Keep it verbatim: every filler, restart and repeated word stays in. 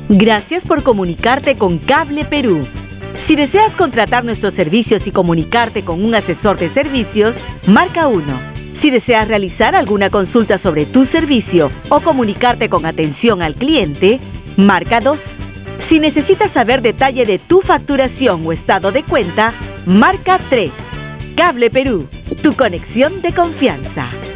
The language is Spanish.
Gracias por comunicarte con Cable Perú. Si deseas contratar nuestros servicios y comunicarte con un asesor de servicios, marca uno. Si deseas realizar alguna consulta sobre tu servicio o comunicarte con atención al cliente, marca dos. Si necesitas saber detalle de tu facturación o estado de cuenta, marca tres. Cable Perú, tu conexión de confianza.